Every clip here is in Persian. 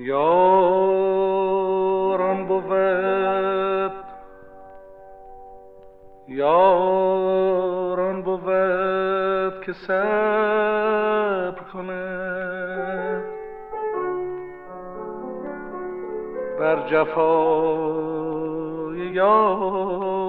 یاران بود یاران بود که صبر کند بر جفای یار.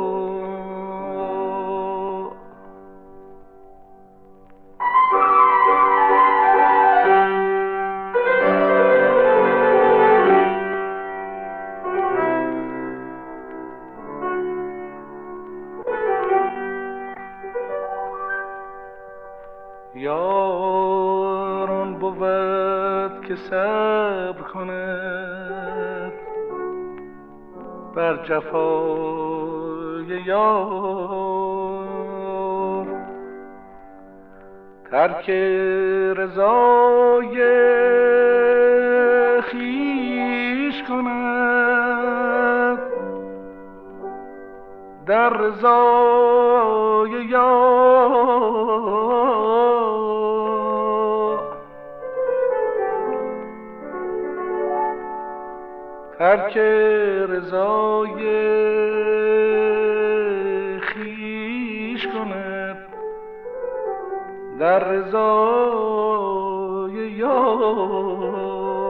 یاران بود که صبر کند بر جفای یار، ترک رضای خویش کند در رضای یار. ترک رضای خویش کند در رضای یار.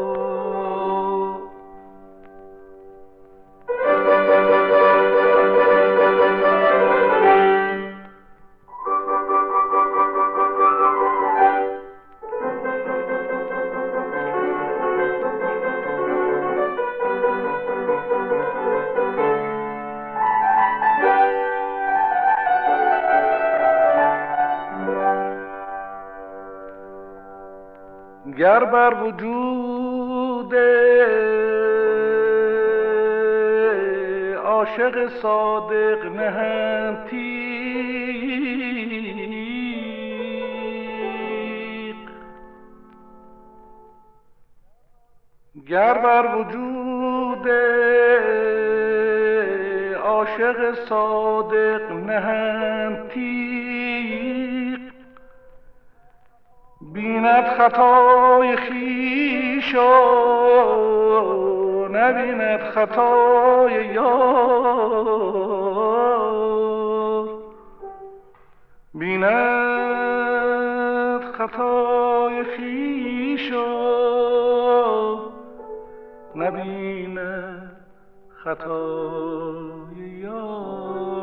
گر بر وجود عاشق صادق نهند تیغ، گر بر وجود عاشق صادق نهند تیغ، بیند خطای خویش و نبیند خطای یار. بیند خطای خویش و نبیند خطای یار.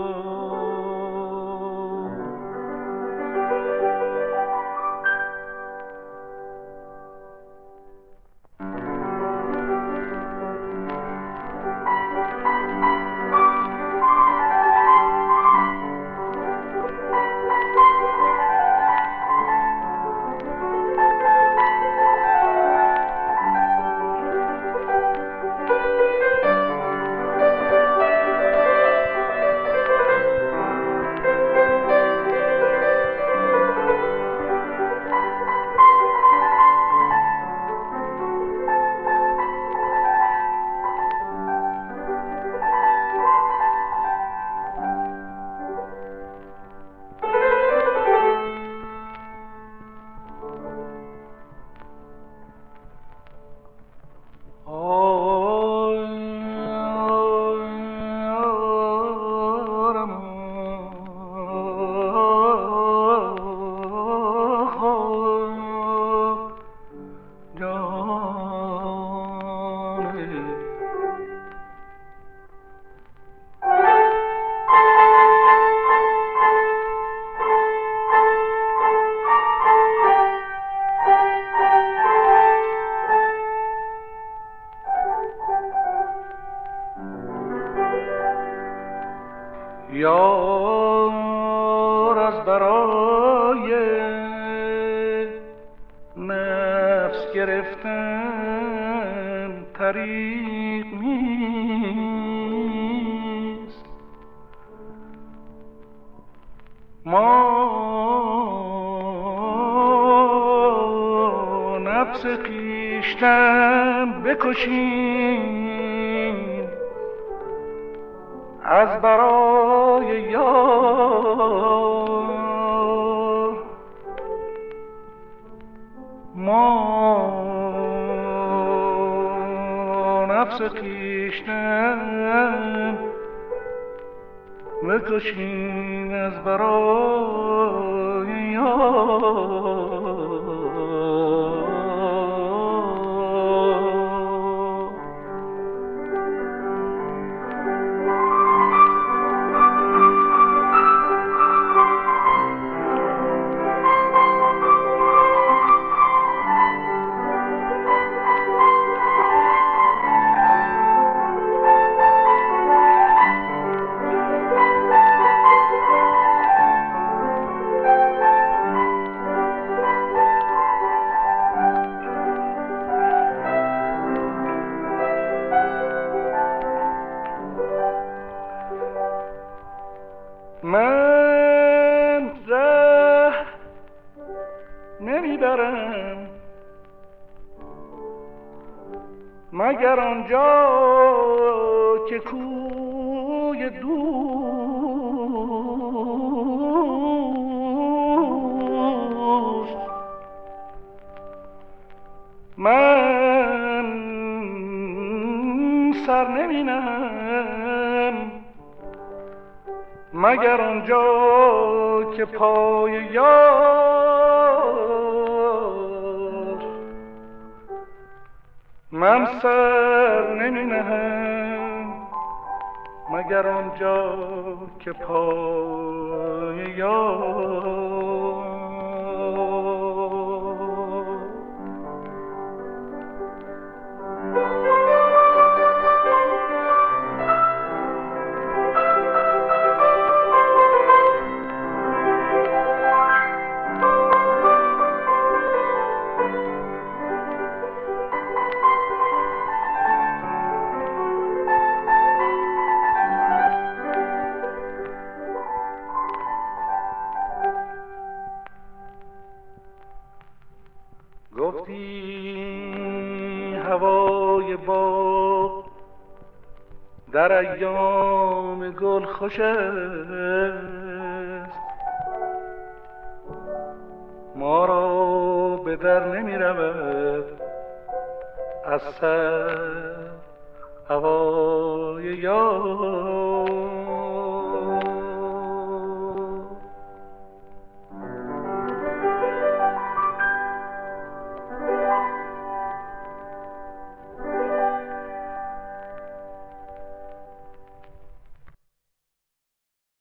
یار از برای نفس گرفتن طریق نیست. ما نفس خویشتن بکشیم از برای یار. ما نفس خویشتن بکشیم از برای یار. من ره نمیبرم مگر آنجا که کوی دوست. من سر نمینم مگر آنجا که پای یار. من سر نمی نهم مگر آنجا که پای یار. گفتی هوای باغ در ایام گل خوش است، ما را به در نمی رود از سر هوای یار.